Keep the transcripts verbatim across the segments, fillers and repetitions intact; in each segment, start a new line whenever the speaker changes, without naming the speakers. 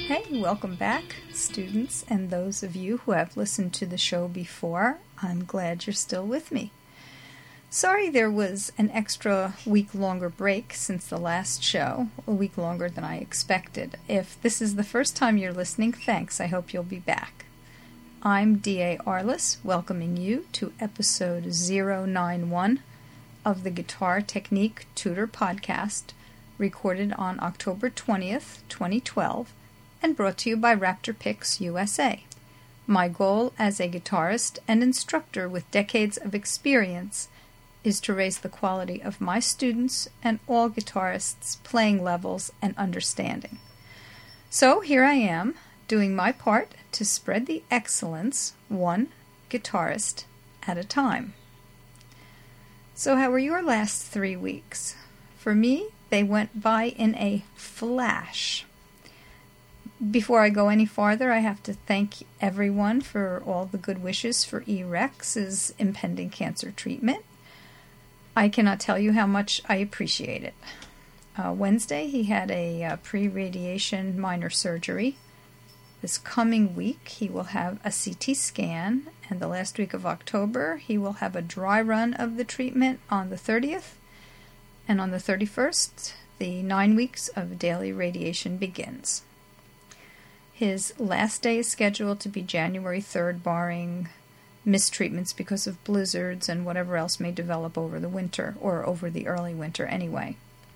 Hey, welcome back, students, and those of you who have listened to the show before. I'm glad you're still with me. Sorry there was an extra week longer break since the last show, a week longer than I expected. If this is the first time you're listening, thanks. I hope you'll be back. I'm D A Arliss, welcoming you to episode zero nine one of the Guitar Technique Tutor Podcast, recorded on October twentieth, twenty twelve, and brought to you by Raptor Picks U S A. My goal as a guitarist and instructor with decades of experience is to raise the quality of my students and all guitarists' playing levels and understanding. So here I am, doing my part to spread the excellence one guitarist at a time. So how were your last three weeks? For me, they went by in a flash. Before I go any farther, I have to thank everyone for all the good wishes for E-Rex's impending cancer treatment. I cannot tell you how much I appreciate it. Uh, Wednesday, he had a uh, pre-radiation minor surgery. This coming week, he will have a C T scan, and the last week of October, he will have a dry run of the treatment on the thirtieth, and on the thirty-first, the nine weeks of daily radiation begins. His last day is scheduled to be January third, barring mistreatments because of blizzards and whatever else may develop over the winter, or over the early winter anyway.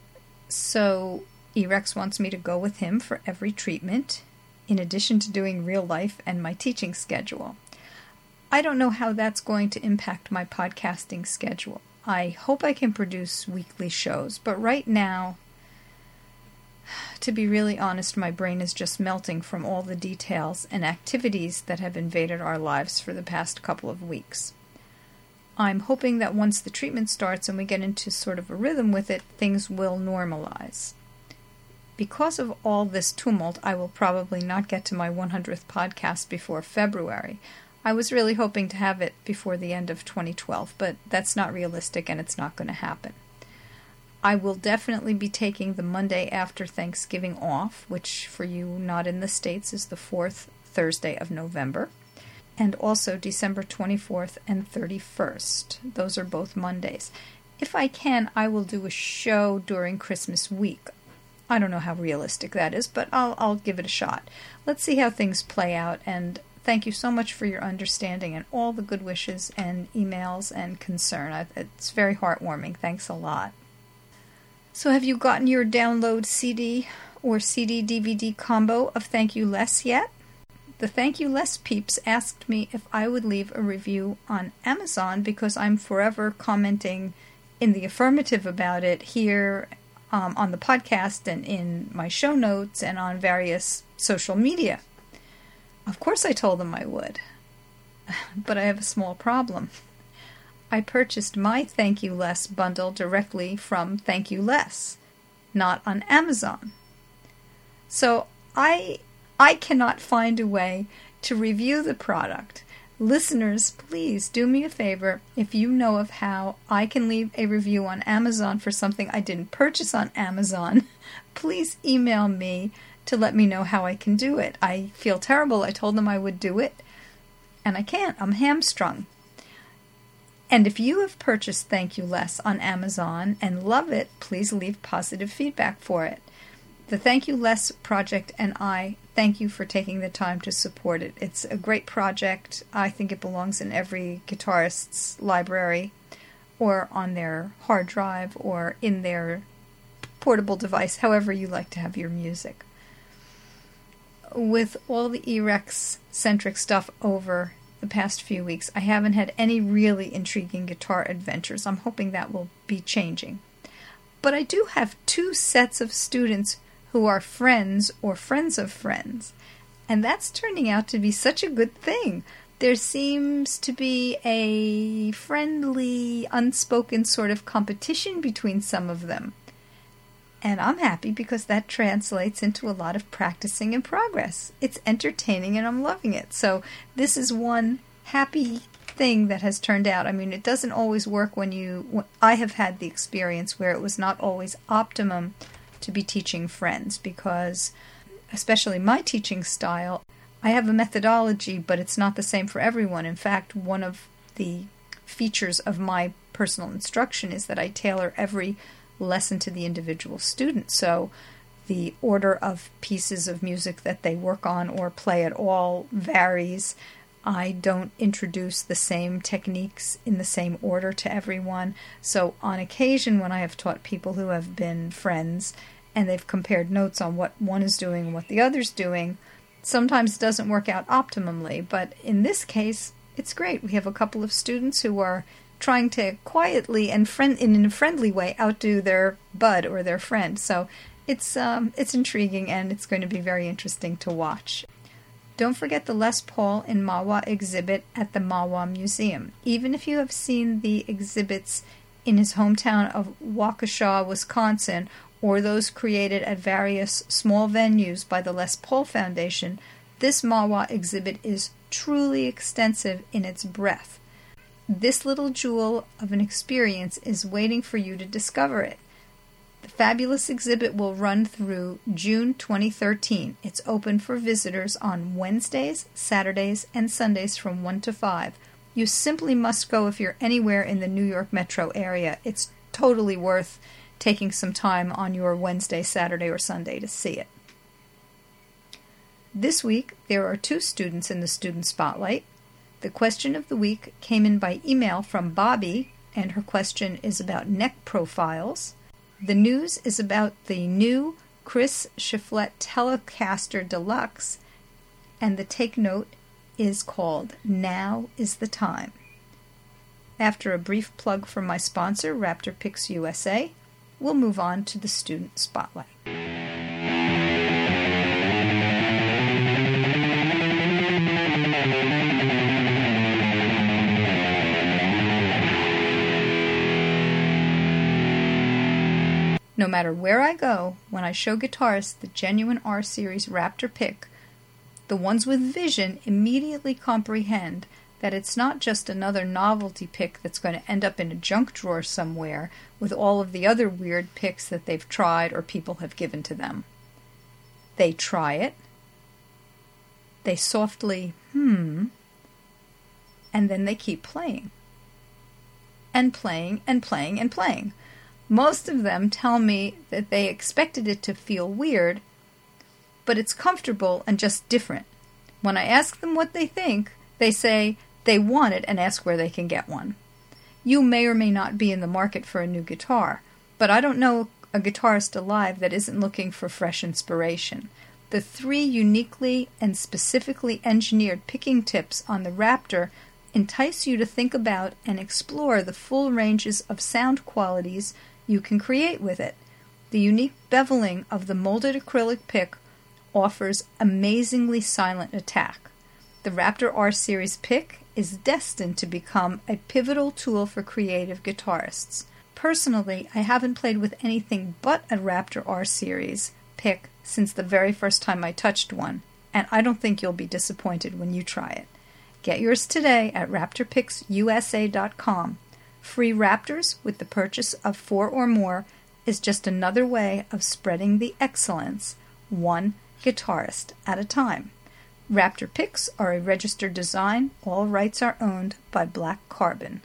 So E-Rex wants me to go with him for every treatment, in addition to doing real life and my teaching schedule. I don't know how that's going to impact my podcasting schedule. I hope I can produce weekly shows, but right now, to be really honest, my brain is just melting from all the details and activities that have invaded our lives for the past couple of weeks. I'm hoping that once the treatment starts and we get into sort of a rhythm with it, things will normalize. Because of all this tumult, I will probably not get to my one hundredth podcast before February. I was really hoping to have it before the end of twenty twelve, but that's not realistic and it's not going to happen. I will definitely be taking the Monday after Thanksgiving off, which for you not in the States is the fourth Thursday of November, and also December twenty-fourth and thirty-first. Those are both Mondays. If I can, I will do a show during Christmas week. I don't know how realistic that is, but I'll, I'll give it a shot. Let's see how things play out, and thank you so much for your understanding and all the good wishes and emails and concern. It's very heartwarming. Thanks a lot. So have you gotten your download C D or C D D V D combo of Thank You Les yet? The Thank You Les peeps asked me if I would leave a review on Amazon because I'm forever commenting in the affirmative about it here um, on the podcast and in my show notes and on various social media. Of course I told them I would, but I have a small problem. I purchased my Thank You Les bundle directly from Thank You Les, not on Amazon. So I I cannot find a way to review the product. Listeners, please do me a favor. If you know of how I can leave a review on Amazon for something I didn't purchase on Amazon, please email me to let me know how I can do it. I feel terrible. I told them I would do it, and I can't. I'm hamstrung. And if you have purchased Thank You Les on Amazon and love it, please leave positive feedback for it. The Thank You Les project and I thank you for taking the time to support it. It's a great project. I think it belongs in every guitarist's library or on their hard drive or in their portable device, however you like to have your music. With all the E-Rex-centric stuff over the past few weeks, I haven't had any really intriguing guitar adventures. I'm hoping that will be changing. But I do have two sets of students who are friends or friends of friends, and that's turning out to be such a good thing. There seems to be a friendly, unspoken sort of competition between some of them. And I'm happy because that translates into a lot of practicing and progress. It's entertaining and I'm loving it. So this is one happy thing that has turned out. I mean, it doesn't always work when you... I have had the experience where it was not always optimum to be teaching friends because especially my teaching style, I have a methodology, but it's not the same for everyone. In fact, one of the features of my personal instruction is that I tailor every lesson to the individual student. So the order of pieces of music that they work on or play at all varies. I don't introduce the same techniques in the same order to everyone. So on occasion, when I have taught people who have been friends and they've compared notes on what one is doing and what the other's doing, sometimes it doesn't work out optimally. But in this case, it's great. We have a couple of students who are trying to quietly and friend in a friendly way outdo their bud or their friend. So it's um, it's intriguing, and it's going to be very interesting to watch. Don't forget the Les Paul in Mahwah exhibit at the Mahwah Museum. Even if you have seen the exhibits in his hometown of Waukesha, Wisconsin, or those created at various small venues by the Les Paul Foundation, this Mahwah exhibit is truly extensive in its breadth. This little jewel of an experience is waiting for you to discover it. The fabulous exhibit will run through June twenty thirteen. It's open for visitors on Wednesdays, Saturdays, and Sundays from one to five. You simply must go if you're anywhere in the New York metro area. It's totally worth taking some time on your Wednesday, Saturday, or Sunday to see it. This week, there are two students in the Student Spotlight. The question of the week came in by email from Bobby, and her question is about neck profiles. The news is about the new Chris Shiflett Telecaster Deluxe, and the take note is called Now is the Time. After a brief plug from my sponsor, Raptor Picks U S A, we'll move on to the Student Spotlight. No matter where I go, when I show guitarists the genuine R-Series Raptor pick, the ones with vision immediately comprehend that it's not just another novelty pick that's going to end up in a junk drawer somewhere with all of the other weird picks that they've tried or people have given to them. They try it, they softly hmm, and then they keep playing. And playing and playing and playing. Most of them tell me that they expected it to feel weird, but it's comfortable and just different. When I ask them what they think, they say they want it and ask where they can get one. You may or may not be in the market for a new guitar, but I don't know a guitarist alive that isn't looking for fresh inspiration. The three uniquely and specifically engineered picking tips on the Raptor entice you to think about and explore the full ranges of sound qualities you can create with it. The unique beveling of the molded acrylic pick offers amazingly silent attack. The Raptor R-Series pick is destined to become a pivotal tool for creative guitarists. Personally, I haven't played with anything but a Raptor R-Series pick since the very first time I touched one, and I don't think you'll be disappointed when you try it. Get yours today at raptor picks U S A dot com. Free Raptors with the purchase of four or more is just another way of spreading the excellence, one guitarist at a time. Raptor Picks are a registered design. All rights are owned by Black Carbon.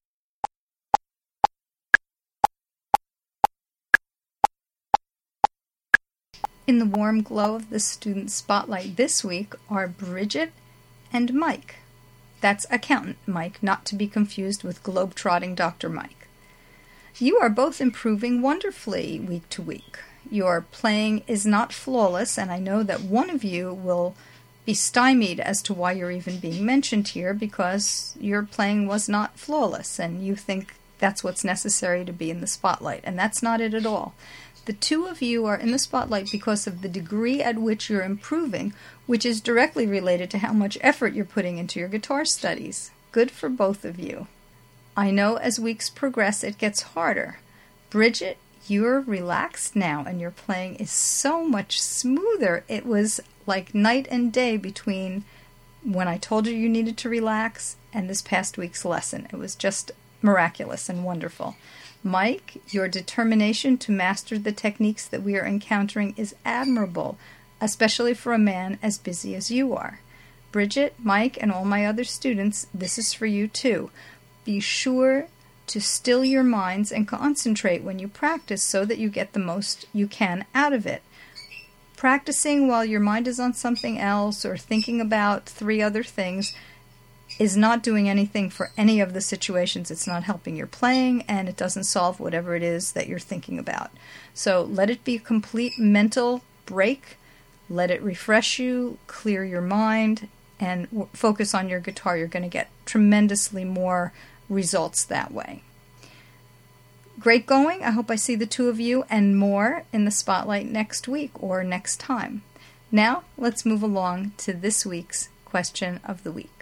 In the warm glow of the Student Spotlight this week are Bridget and Mike. That's Accountant Mike, not to be confused with globe-trotting Doctor Mike. You are both improving wonderfully week to week. Your playing is not flawless, and I know that one of you will be stymied as to why you're even being mentioned here, because your playing was not flawless, and you think that's what's necessary to be in the spotlight, and that's not it at all. The two of you are in the spotlight because of the degree at which you're improving, which is directly related to how much effort you're putting into your guitar studies. Good for both of you. I know as weeks progress it gets harder. Bridget, you're relaxed now and your playing is so much smoother. It was like night and day between when I told you you needed to relax and this past week's lesson. It was just miraculous and wonderful. Mike, your determination to master the techniques that we are encountering is admirable. especially for a man as busy as you are. Bridget, Mike, and all my other students, this is for you too. Be sure to still your minds and concentrate when you practice so that you get the most you can out of it. Practicing while your mind is on something else or thinking about three other things is not doing anything for any of the situations. It's not helping your playing, and it doesn't solve whatever it is that you're thinking about. So let it be a complete mental break. Let it refresh you, clear your mind, and w- focus on your guitar. You're going to get tremendously more results that way. Great going. I hope I see the two of you and more in the spotlight next week or next time. Now, let's move along to this week's question of the week.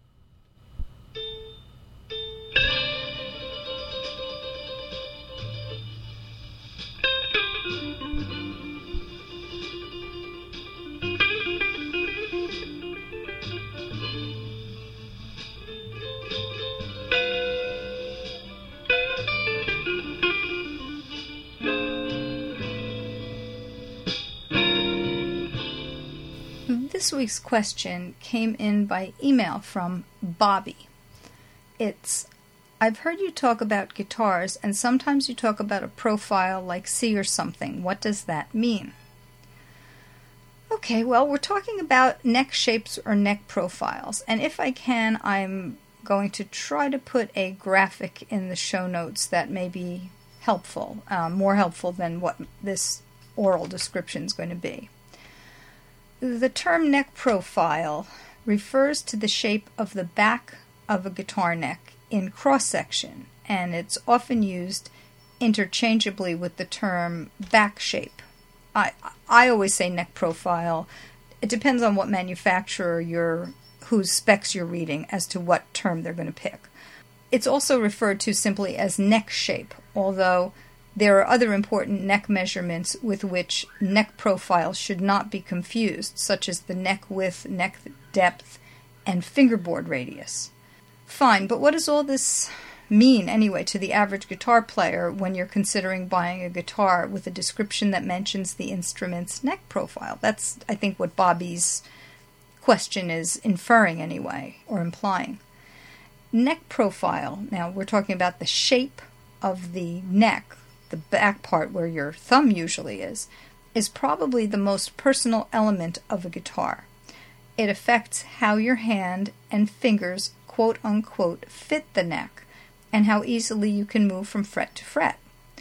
This week's question came in by email from Bobby. It's, I've heard you talk about guitars, and sometimes you talk about a profile like C or something. What does that mean? Okay, well, we're talking about neck shapes or neck profiles, and if I can, I'm going to try to put a graphic in the show notes that may be helpful, um, more helpful than what this oral description is going to be. The term neck profile refers to the shape of the back of a guitar neck in cross-section, and it's often used interchangeably with the term back shape. I I always say neck profile. It depends on what manufacturer you're, whose specs you're reading as to what term they're going to pick. It's also referred to simply as neck shape, although there are other important neck measurements with which neck profile should not be confused, such as the neck width, neck depth, and fingerboard radius. Fine, but what does all this mean anyway to the average guitar player when you're considering buying a guitar with a description that mentions the instrument's neck profile? That's, I think, what Bobby's question is inferring anyway, or implying. Neck profile, now we're talking about the shape of the neck, the back part where your thumb usually is, is probably the most personal element of a guitar. It affects how your hand and fingers, quote-unquote, fit the neck, and how easily you can move from fret to fret.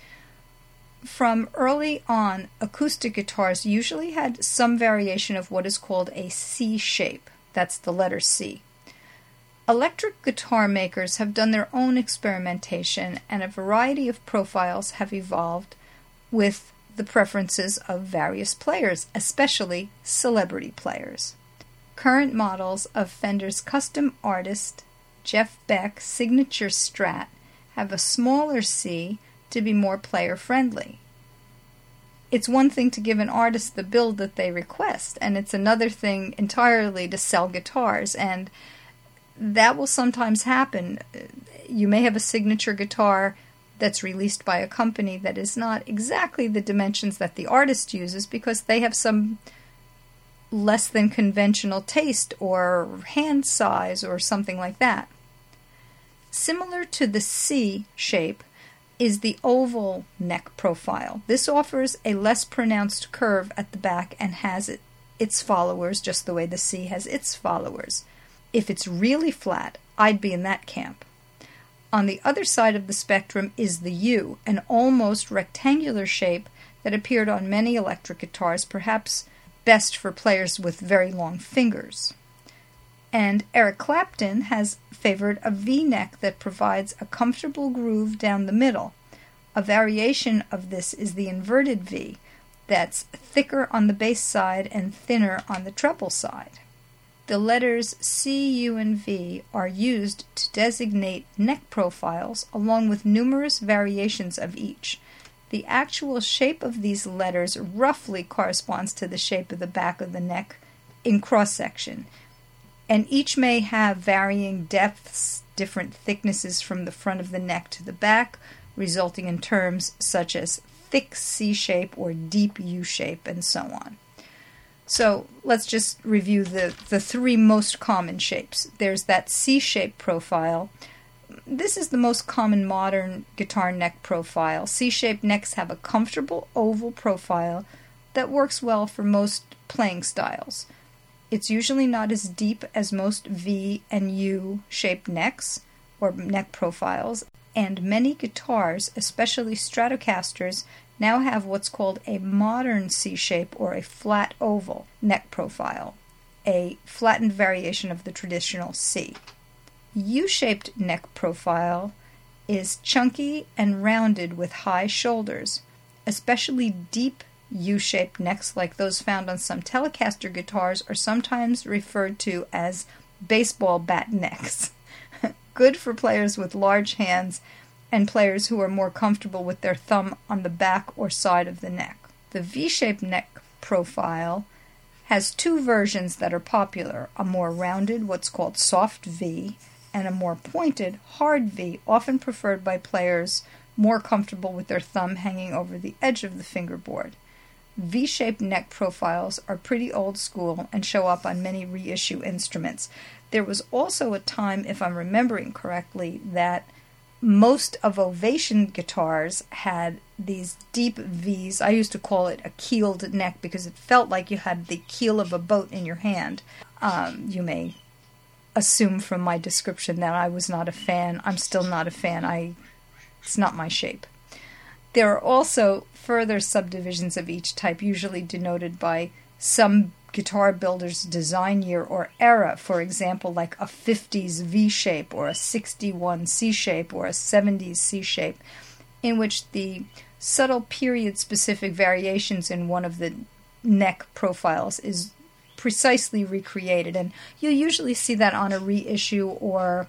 From early on, acoustic guitars usually had some variation of what is called a C shape. That's the letter C. Electric guitar makers have done their own experimentation, and a variety of profiles have evolved with the preferences of various players, especially celebrity players. Current models of Fender's custom artist Jeff Beck signature Strat have a smaller C to be more player-friendly. It's one thing to give an artist the build that they request, and it's another thing entirely to sell guitars, and that will sometimes happen. You may have a signature guitar that's released by a company that is not exactly the dimensions that the artist uses because they have some less than conventional taste or hand size or something like that. Similar to the C shape is the oval neck profile. This offers a less pronounced curve at the back and has it, its followers just the way the C has its followers. If it's really flat, I'd be in that camp. On the other side of the spectrum is the U, an almost rectangular shape that appeared on many electric guitars, perhaps best for players with very long fingers. And Eric Clapton has favored a V-neck that provides a comfortable groove down the middle. A variation of this is the inverted V, that's thicker on the bass side and thinner on the treble side. The letters C, U, and V are used to designate neck profiles along with numerous variations of each. The actual shape of these letters roughly corresponds to the shape of the back of the neck in cross-section, and each may have varying depths, different thicknesses from the front of the neck to the back, resulting in terms such as thick C shape or deep U shape, and so on. So let's just review the, the three most common shapes. There's that C-shaped profile. This is the most common modern guitar neck profile. C-shaped necks have a comfortable oval profile that works well for most playing styles. It's usually not as deep as most V and U-shaped necks or neck profiles, and many guitars, especially Stratocasters, now have what's called a modern C-shape or a flat oval neck profile, a flattened variation of the traditional C. U-shaped neck profile is chunky and rounded with high shoulders, especially deep U-shaped necks like those found on some Telecaster guitars are sometimes referred to as baseball bat necks. Good for players with large hands and players who are more comfortable with their thumb on the back or side of the neck. The V-shaped neck profile has two versions that are popular, a more rounded, what's called soft V, and a more pointed, hard V, often preferred by players more comfortable with their thumb hanging over the edge of the fingerboard. V-shaped neck profiles are pretty old school and show up on many reissue instruments. There was also a time, if I'm remembering correctly, that most of Ovation guitars had these deep V's. I used to call it a keeled neck because it felt like you had the keel of a boat in your hand. Um, you may assume from my description that I was not a fan. I'm still not a fan. I, it's not my shape. There are also further subdivisions of each type, usually denoted by some guitar builder's design year or era, for example, like a fifties V-shape or a sixty-one C-shape or a seventies C-shape, in which the subtle period-specific variations in one of the neck profiles is precisely recreated. And you'll usually see that on a reissue or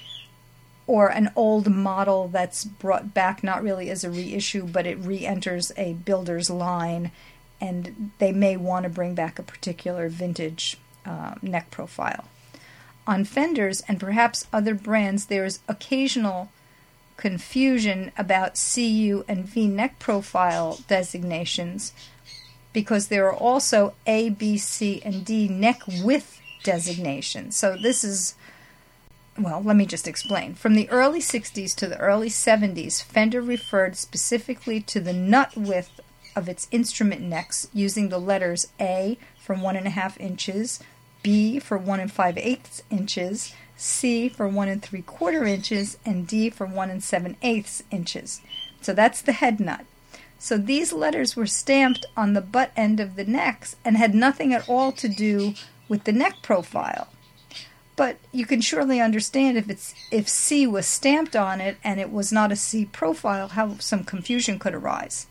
or an old model that's brought back, not really as a reissue, but it re-enters a builder's line, and they may want to bring back a particular vintage uh, neck profile. On Fenders and perhaps other brands, there is occasional confusion about C U and V neck profile designations because there are also A, B, C, and D neck width designations. So this is, well, let me just explain. From the early sixties to the early seventies, Fender referred specifically to the nut width of its instrument necks using the letters A for one and a half inches, B for one and five eighths inches, C for one and three quarter inches, and D for one and seven eighths inches. So that's the head nut. So these letters were stamped on the butt end of the necks and had nothing at all to do with the neck profile. But you can surely understand if it's if C was stamped on it and it was not a C profile, how some confusion could arise.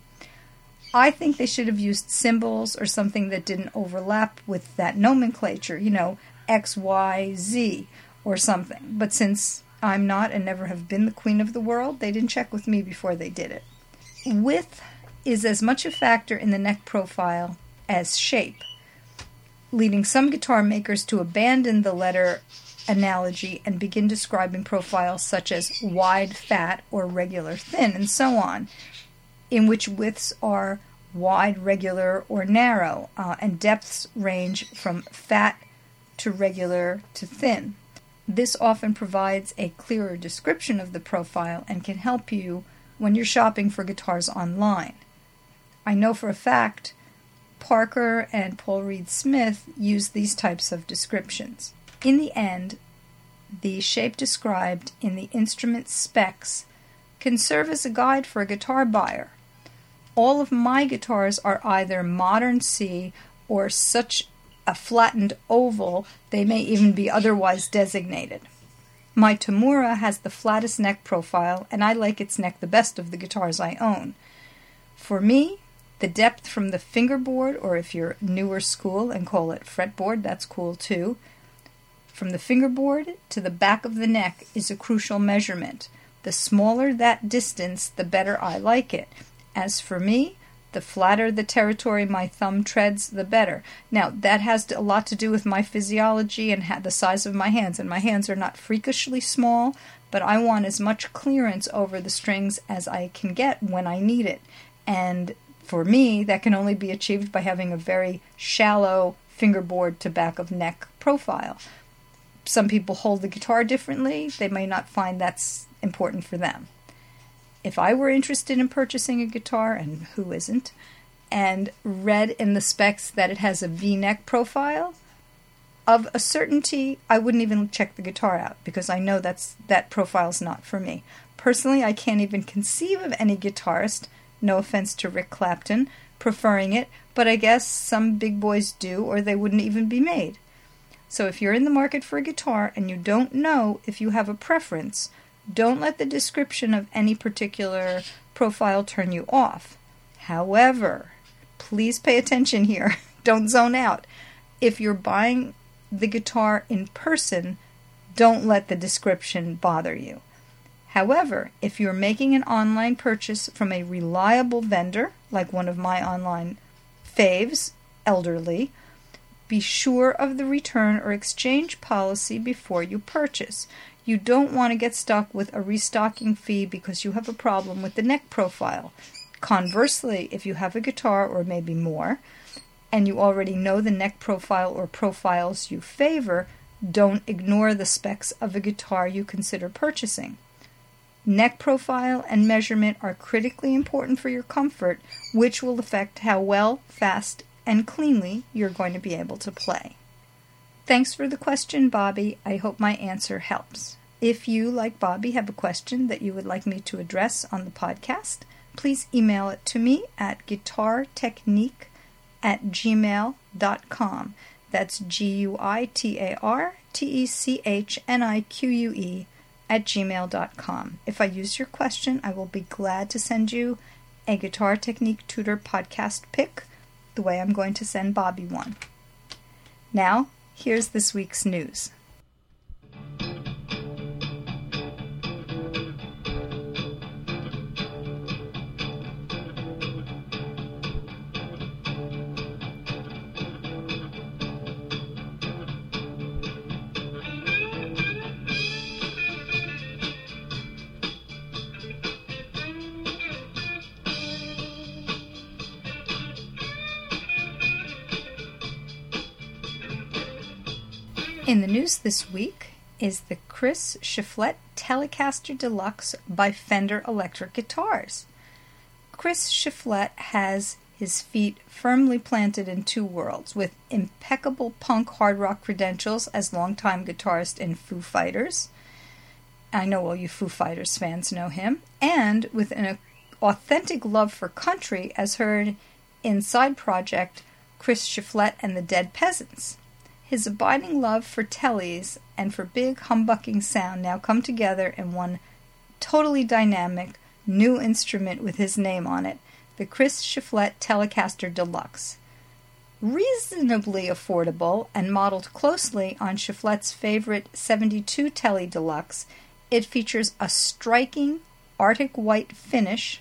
I think they should have used symbols or something that didn't overlap with that nomenclature, you know, X, Y, Z or something. But since I'm not and never have been the queen of the world, they didn't check with me before they did it. Width is as much a factor in the neck profile as shape, leading some guitar makers to abandon the letter analogy and begin describing profiles such as wide fat or regular thin and so on, in which widths are wide, regular, or narrow, uh, and depths range from fat to regular to thin. This often provides a clearer description of the profile and can help you when you're shopping for guitars online. I know for a fact Parker and Paul Reed Smith use these types of descriptions. In the end, the shape described in the instrument specs can serve as a guide for a guitar buyer. All of my guitars are either modern C or such a flattened oval they may even be otherwise designated. My Tamura has the flattest neck profile, and I like its neck the best of the guitars I own. For me, the depth from the fingerboard, or if you're newer school and call it fretboard, that's cool too, from the fingerboard to the back of the neck is a crucial measurement. The smaller that distance, the better I like it. As for me, the flatter the territory my thumb treads, the better. Now, that has a lot to do with my physiology and the size of my hands, and my hands are not freakishly small, but I want as much clearance over the strings as I can get when I need it. And for me, that can only be achieved by having a very shallow fingerboard to back of neck profile. Some people hold the guitar differently. They may not find that's important for them. If I were interested in purchasing a guitar, and who isn't, and read in the specs that it has a V-neck profile, of a certainty, I wouldn't even check the guitar out because I know that's that profile's not for me. Personally, I can't even conceive of any guitarist, no offense to Rick Clapton, preferring it, but I guess some big boys do or they wouldn't even be made. So if you're in the market for a guitar and you don't know if you have a preference, don't let the description of any particular profile turn you off. However, please pay attention here. Don't zone out. If you're buying the guitar in person, don't let the description bother you. However, if you're making an online purchase from a reliable vendor, like one of my online faves, Elderly, be sure of the return or exchange policy before you purchase. You don't want to get stuck with a restocking fee because you have a problem with the neck profile. Conversely, if you have a guitar or maybe more, and you already know the neck profile or profiles you favor, don't ignore the specs of a guitar you consider purchasing. Neck profile and measurement are critically important for your comfort, which will affect how well, fast, and cleanly you're going to be able to play. Thanks for the question, Bobby. I hope my answer helps. If you, like Bobby, have a question that you would like me to address on the podcast, please email it to me at guitartechnique at gmail dot com. That's G U I T A R T E C H N I Q U E at gmail dot com. If I use your question, I will be glad to send you a Guitar Technique Tutor podcast pick, the way I'm going to send Bobby one. Now, here's this week's news. In the news this week is the Chris Shiflett Telecaster Deluxe by Fender Electric Guitars. Chris Shiflett has his feet firmly planted in two worlds, with impeccable punk hard rock credentials as longtime guitarist in Foo Fighters. I know all you Foo Fighters fans know him. And with an authentic love for country as heard in side project Chris Shiflett and the Dead Peasants. His abiding love for tellies and for big humbucking sound now come together in one totally dynamic new instrument with his name on it, the Chris Shiflett Telecaster Deluxe. Reasonably affordable and modeled closely on Shiflett's favorite seventy-two Tele Deluxe, it features a striking Arctic white finish,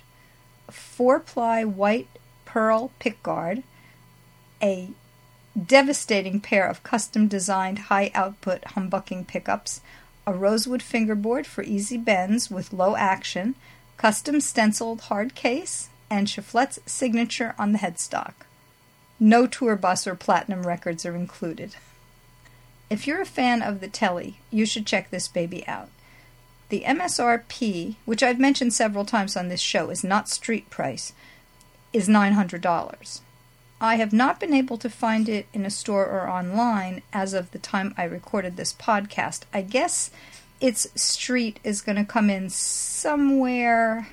four-ply white pearl pickguard, a devastating pair of custom-designed high-output humbucking pickups, a rosewood fingerboard for easy bends with low action, custom stenciled hard case, and Shiflett's signature on the headstock. No tour bus or platinum records are included. If you're a fan of the Tele, you should check this baby out. The M S R P, which I've mentioned several times on this show, is not street price, is nine hundred dollars. I have not been able to find it in a store or online as of the time I recorded this podcast. I guess its street is going to come in somewhere,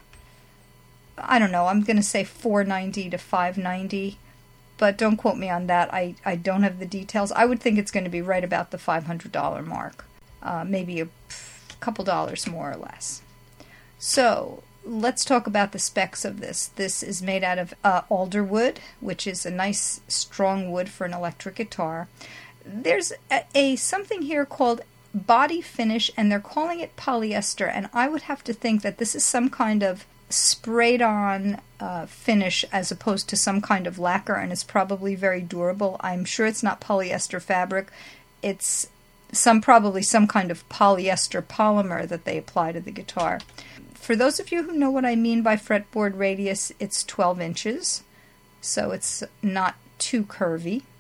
I don't know, I'm going to say four ninety to five ninety, but don't quote me on that. I, I don't have the details. I would think it's going to be right about the five hundred dollars mark, uh, maybe a couple dollars more or less. So, let's talk about the specs of this. This is made out of uh, alder wood, which is a nice strong wood for an electric guitar. There's a, a something here called body finish, and they're calling it polyester, and I would have to think that this is some kind of sprayed on uh, finish as opposed to some kind of lacquer, and it's probably very durable. I'm sure it's not polyester fabric. It's some probably some kind of polyester polymer that they apply to the guitar. For those of you who know what I mean by fretboard radius, it's twelve inches, so it's not too curvy.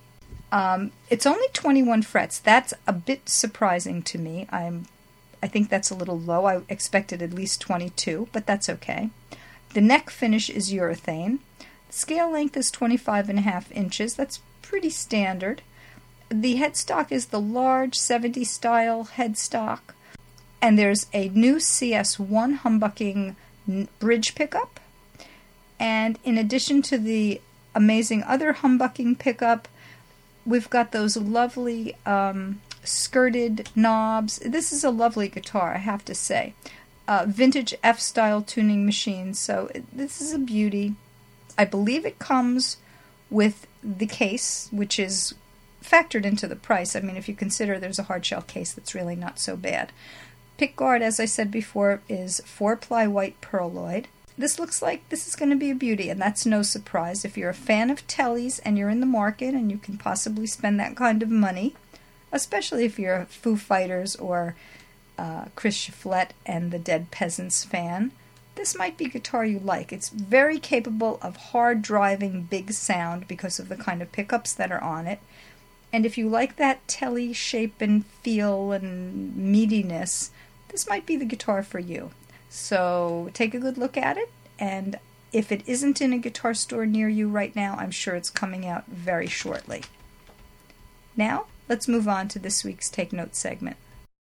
Um, it's only twenty-one frets. That's a bit surprising to me. I'm, I think that's a little low. I expected at least twenty-two, but that's okay. The neck finish is urethane. The scale length is twenty-five and a half inches. That's pretty standard. The headstock is the large seventies style headstock. And there's a new C S one humbucking bridge pickup. And in addition to the amazing other humbucking pickup, we've got those lovely um, skirted knobs. This is a lovely guitar, I have to say. Uh, vintage F-style tuning machine, so it, this is a beauty. I believe it comes with the case, which is factored into the price. I mean, if you consider there's a hardshell case, that's really not so bad. Pickguard, as I said before, is four-ply white pearloid. This looks like this is going to be a beauty, and that's no surprise. If you're a fan of Tellys and you're in the market and you can possibly spend that kind of money, especially if you're a Foo Fighters or uh, Chris Shiflett and the Dead Peasants fan, this might be a guitar you like. It's very capable of hard-driving big sound because of the kind of pickups that are on it. And if you like that telly shape and feel and meatiness, this might be the guitar for you. So take a good look at it, and if it isn't in a guitar store near you right now, I'm sure it's coming out very shortly. Now, let's move on to this week's Take Note segment.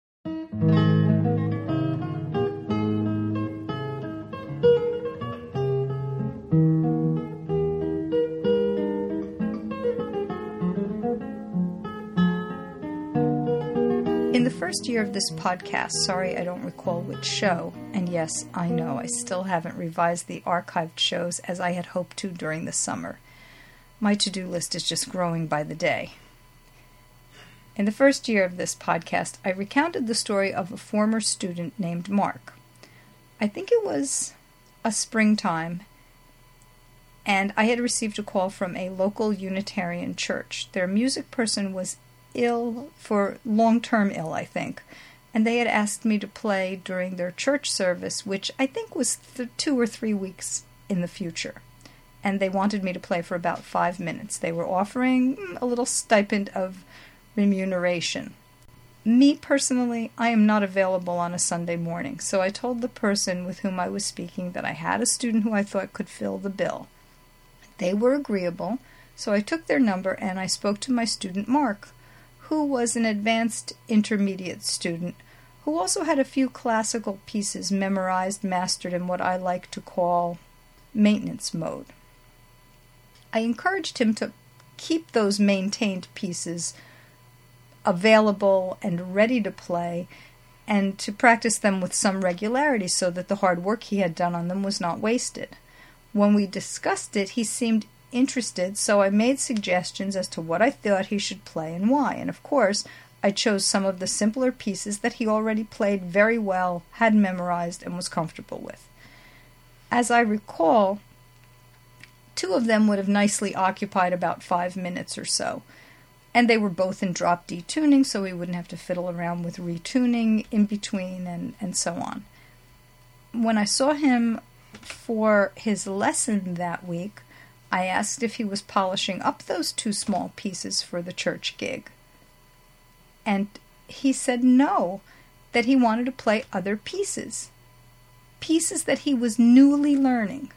In the first year of this podcast, sorry I don't recall which show, and yes, I know I still haven't revised the archived shows as I had hoped to during the summer. My to-do list is just growing by the day. In the first year of this podcast, I recounted the story of a former student named Mark. I think it was a springtime, and I had received a call from a local Unitarian church. Their music person was ill, for long-term ill, I think, and they had asked me to play during their church service, which I think was th- two or three weeks in the future, and they wanted me to play for about five minutes. They were offering a little stipend of remuneration. Me, personally, I am not available on a Sunday morning, so I told the person with whom I was speaking that I had a student who I thought could fill the bill. They were agreeable, so I took their number and I spoke to my student Mark, who was an advanced intermediate student, who also had a few classical pieces memorized, mastered in what I like to call maintenance mode. I encouraged him to keep those maintained pieces available and ready to play, and to practice them with some regularity so that the hard work he had done on them was not wasted. When we discussed it, he seemed interested, so I made suggestions as to what I thought he should play and why, and of course I chose some of the simpler pieces that he already played very well, had memorized, and was comfortable with. As I recall, two of them would have nicely occupied about five minutes or so, and they were both in drop D tuning, so we wouldn't have to fiddle around with retuning in between and, and so on. When I saw him for his lesson that week, I asked if he was polishing up those two small pieces for the church gig. And he said no, that he wanted to play other pieces. Pieces that he was newly learning.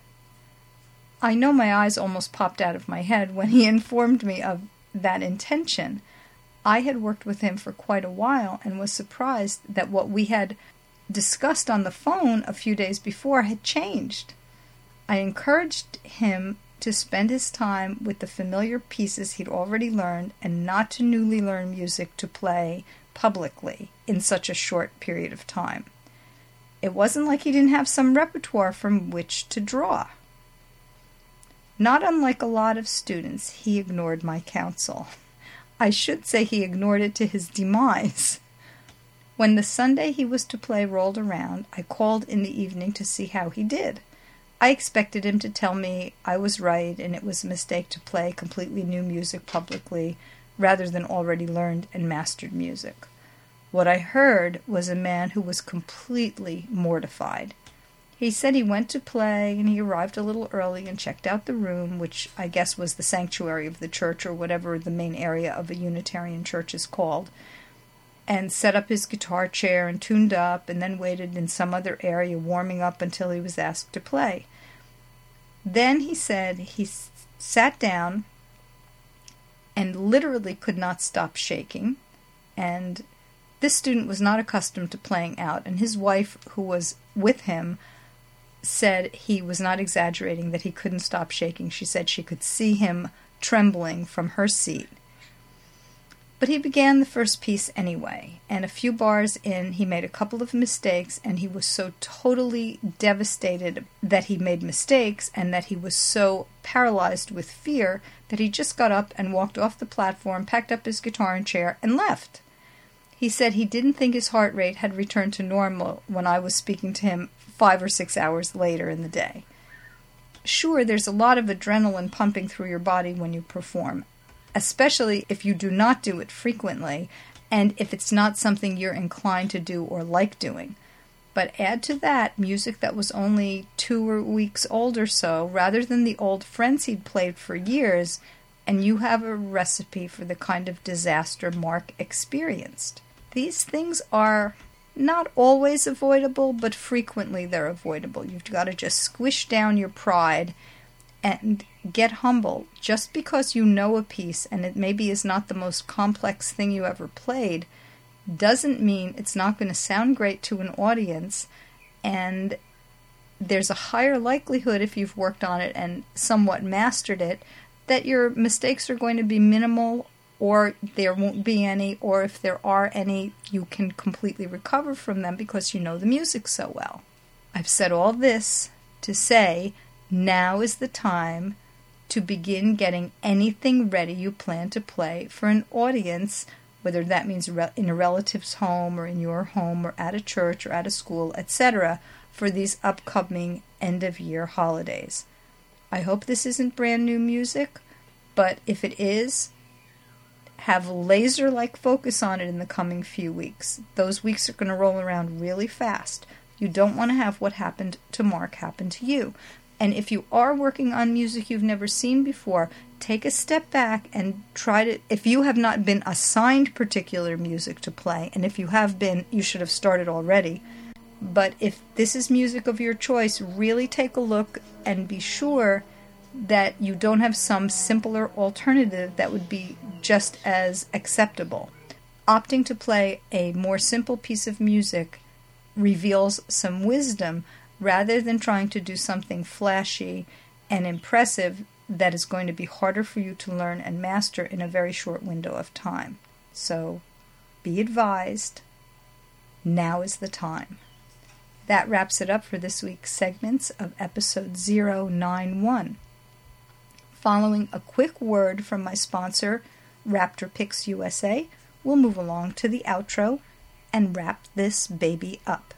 I know my eyes almost popped out of my head when he informed me of that intention. I had worked with him for quite a while and was surprised that what we had discussed on the phone a few days before had changed. I encouraged him to spend his time with the familiar pieces he'd already learned and not to newly learn music to play publicly in such a short period of time. It wasn't like he didn't have some repertoire from which to draw. Not unlike a lot of students, he ignored my counsel. I should say he ignored it to his demise. When the Sunday he was to play rolled around, I called in the evening to see how he did. I expected him to tell me I was right and it was a mistake to play completely new music publicly rather than already learned and mastered music. What I heard was a man who was completely mortified. He said he went to play, and he arrived a little early and checked out the room, which I guess was the sanctuary of the church or whatever the main area of a Unitarian church is called, and set up his guitar chair and tuned up, and then waited in some other area warming up until he was asked to play. Then he said he s- sat down and literally could not stop shaking, and this student was not accustomed to playing out, and his wife, who was with him, said he was not exaggerating, that he couldn't stop shaking. She said she could see him trembling from her seat. But he began the first piece anyway, and a few bars in, he made a couple of mistakes, and he was so totally devastated that he made mistakes, and that he was so paralyzed with fear that he just got up and walked off the platform, packed up his guitar and chair, and left. He said he didn't think his heart rate had returned to normal when I was speaking to him five or six hours later in the day. Sure, there's a lot of adrenaline pumping through your body when you perform, especially if you do not do it frequently, and if it's not something you're inclined to do or like doing. But add to that music that was only two weeks old or so, rather than the old friends he'd played for years, and you have a recipe for the kind of disaster Mark experienced. These things are not always avoidable, but frequently they're avoidable. You've got to just squish down your pride and get humble. Just because you know a piece and it maybe is not the most complex thing you ever played doesn't mean it's not going to sound great to an audience, and there's a higher likelihood, if you've worked on it and somewhat mastered it, that your mistakes are going to be minimal, or there won't be any, or if there are any, you can completely recover from them because you know the music so well. I've said all this to say now is the time to begin getting anything ready you plan to play for an audience, whether that means in a relative's home or in your home or at a church or at a school, et cetera, for these upcoming end-of-year holidays. I hope this isn't brand new music, but if it is, have laser-like focus on it in the coming few weeks. Those weeks are going to roll around really fast. You don't want to have what happened to Mark happen to you. And if you are working on music you've never seen before, take a step back and try to, if you have not been assigned particular music to play, and if you have been, you should have started already. But if this is music of your choice, really take a look and be sure that you don't have some simpler alternative that would be just as acceptable. Opting to play a more simple piece of music reveals some wisdom rather than trying to do something flashy and impressive that is going to be harder for you to learn and master in a very short window of time. So be advised, now is the time. That wraps it up for this week's segments of episode zero nine one. Following a quick word from my sponsor, Raptor Picks U S A, we'll move along to the outro and wrap this baby up.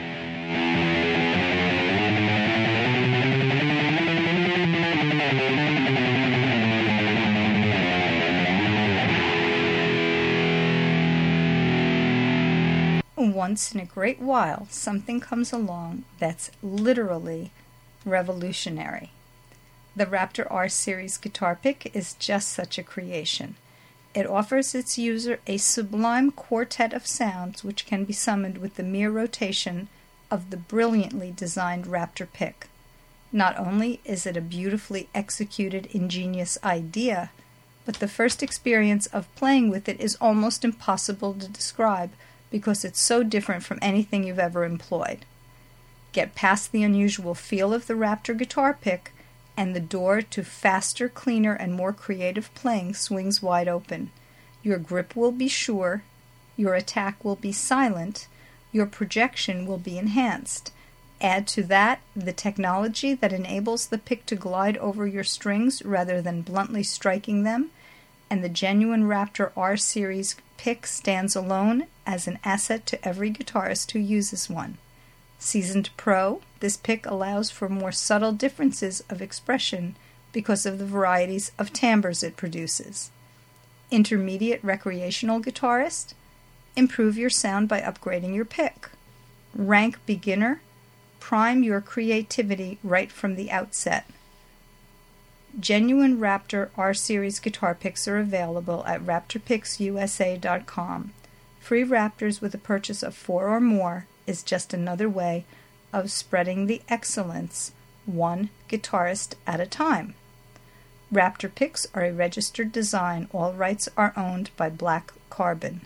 Once in a great while, something comes along that's literally revolutionary. The Raptor R Series guitar pick is just such a creation. It offers its user a sublime quartet of sounds which can be summoned with the mere rotation of the brilliantly designed Raptor pick. Not only is it a beautifully executed, ingenious idea, but the first experience of playing with it is almost impossible to describe because it's so different from anything you've ever employed. Get past the unusual feel of the Raptor guitar pick, and the door to faster, cleaner, and more creative playing swings wide open. Your grip will be sure, your attack will be silent, your projection will be enhanced. Add to that the technology that enables the pick to glide over your strings rather than bluntly striking them, and the genuine Raptor R Series pick stands alone as an asset to every guitarist who uses one. Seasoned pro, this pick allows for more subtle differences of expression because of the varieties of timbres it produces. Intermediate recreational guitarist, improve your sound by upgrading your pick. Rank beginner, prime your creativity right from the outset. Genuine Raptor R-Series guitar picks are available at raptor picks u s a dot com. Free Raptors with a purchase of four or more is just another way of spreading the excellence one guitarist at a time. Raptor picks are a registered design. All rights are owned by Black Carbon.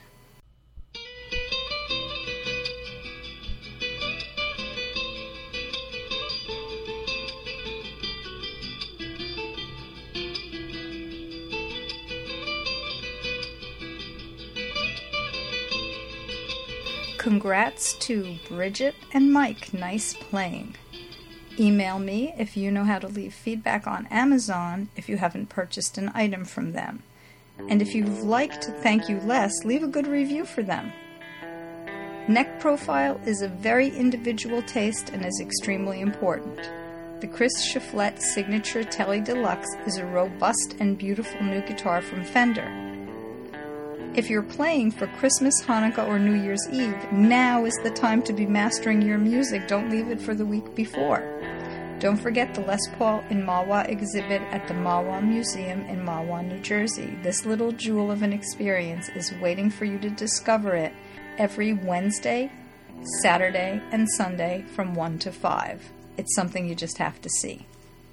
Congrats to Bridget and Mike. Nice playing. Email me if you know how to leave feedback on Amazon if you haven't purchased an item from them. And if you'd like to thank you less, leave a good review for them. Neck profile is a very individual taste and is extremely important. The Chris Shiflett Signature Tele Deluxe is a robust and beautiful new guitar from Fender. If you're playing for Christmas, Hanukkah, or New Year's Eve, now is the time to be mastering your music. Don't leave it for the week before. Don't forget the Les Paul in Mahwah exhibit at the Mahwah Museum in Mahwah, New Jersey. This little jewel of an experience is waiting for you to discover it every Wednesday, Saturday, and Sunday from one to five. It's something you just have to see.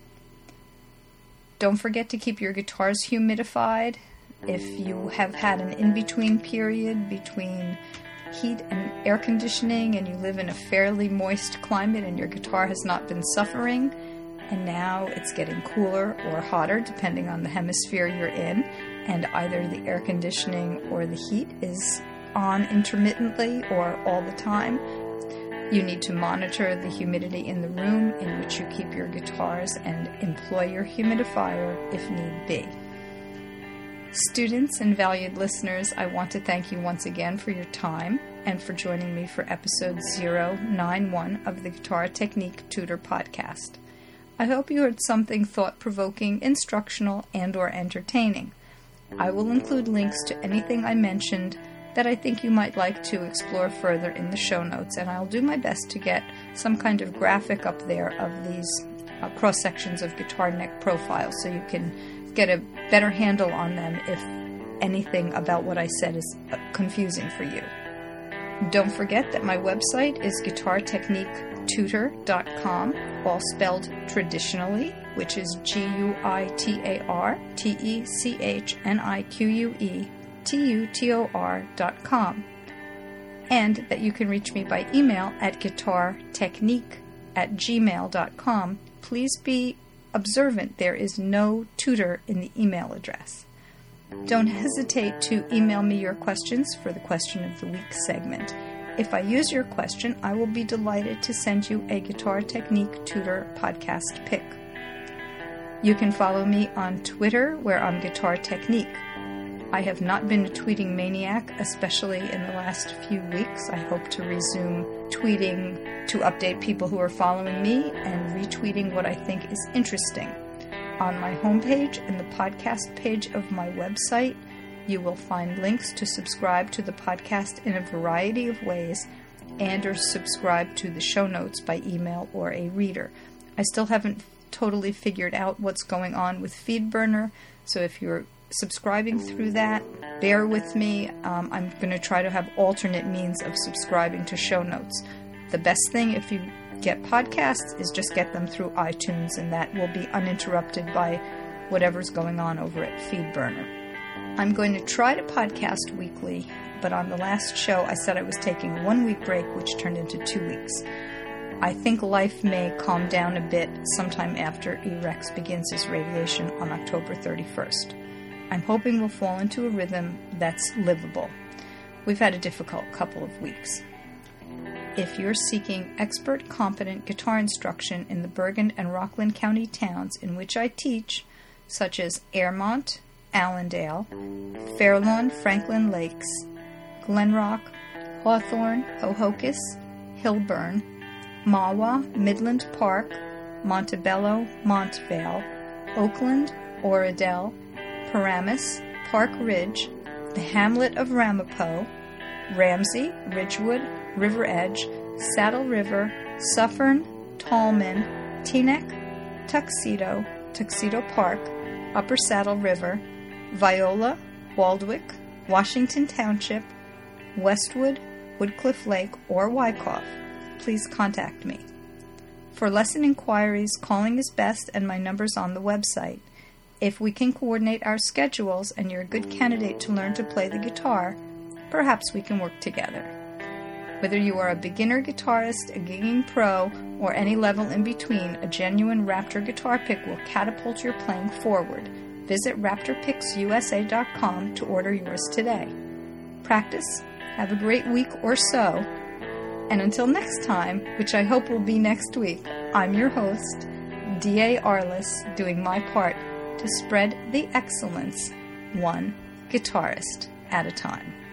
Don't forget to keep your guitars humidified. If you have had an in-between period between heat and air conditioning and you live in a fairly moist climate and your guitar has not been suffering, and now it's getting cooler or hotter depending on the hemisphere you're in, and either the air conditioning or the heat is on intermittently or all the time, you need to monitor the humidity in the room in which you keep your guitars and employ your humidifier if need be. Students and valued listeners, I want to thank you once again for your time and for joining me for episode zero nine one of the Guitar Technique Tutor Podcast. I hope you heard something thought-provoking, instructional, and or entertaining. I will include links to anything I mentioned that I think you might like to explore further in the show notes, and I'll do my best to get some kind of graphic up there of these uh, cross-sections of guitar neck profiles so you can get a better handle on them if anything about what I said is confusing for you. Don't forget that my website is guitar technique tutor dot com, all spelled traditionally, which is G U I T A R T E C H N I Q U E T U T O R dot com, and that you can reach me by email at guitartechnique at gmail dot com. Please be observant, there is no tutor in the email address. Don't hesitate to email me your questions for the Question of the Week segment. If I use your question, I will be delighted to send you a Guitar Technique Tutor podcast pick. You can follow me on Twitter, where I'm Guitar Technique. I have not been a tweeting maniac, especially in the last few weeks. I hope to resume tweeting to update people who are following me and retweeting what I think is interesting. On my homepage and the podcast page of my website, you will find links to subscribe to the podcast in a variety of ways and or subscribe to the show notes by email or a reader. I still haven't totally figured out what's going on with FeedBurner, so if you're subscribing through that, bear with me. Um, I'm going to try to have alternate means of subscribing to show notes. The best thing if you get podcasts is just get them through iTunes, and that will be uninterrupted by whatever's going on over at FeedBurner. I'm going to try to podcast weekly, but on the last show I said I was taking a one-week break, which turned into two weeks. I think life may calm down a bit sometime after E-Rex begins his radiation on October thirty-first. I'm hoping we'll fall into a rhythm that's livable. We've had a difficult couple of weeks. If you're seeking expert, competent guitar instruction in the Bergen and Rockland County towns in which I teach, such as Airmont, Allendale, Fairlawn, Franklin Lakes, Glenrock, Hawthorne, Hohokus, Hillburn, Mahwah, Midland Park, Montebello, Montvale, Oakland, Oradell, Paramus, Park Ridge, the hamlet of Ramapo, Ramsey, Ridgewood, River Edge, Saddle River, Suffern, Tallman, Teaneck, Tuxedo, Tuxedo Park, Upper Saddle River, Viola, Waldwick, Washington Township, Westwood, Woodcliff Lake, or Wyckoff, please contact me. For lesson inquiries, calling is best, and my number's on the website. If we can coordinate our schedules and you're a good candidate to learn to play the guitar, perhaps we can work together. Whether you are a beginner guitarist, a gigging pro, or any level in between, a genuine Raptor guitar pick will catapult your playing forward. Visit raptor picks u s a dot com to order yours today. Practice, have a great week or so, and until next time, which I hope will be next week, I'm your host, D A Arliss, doing my part to spread the excellence one guitarist at a time.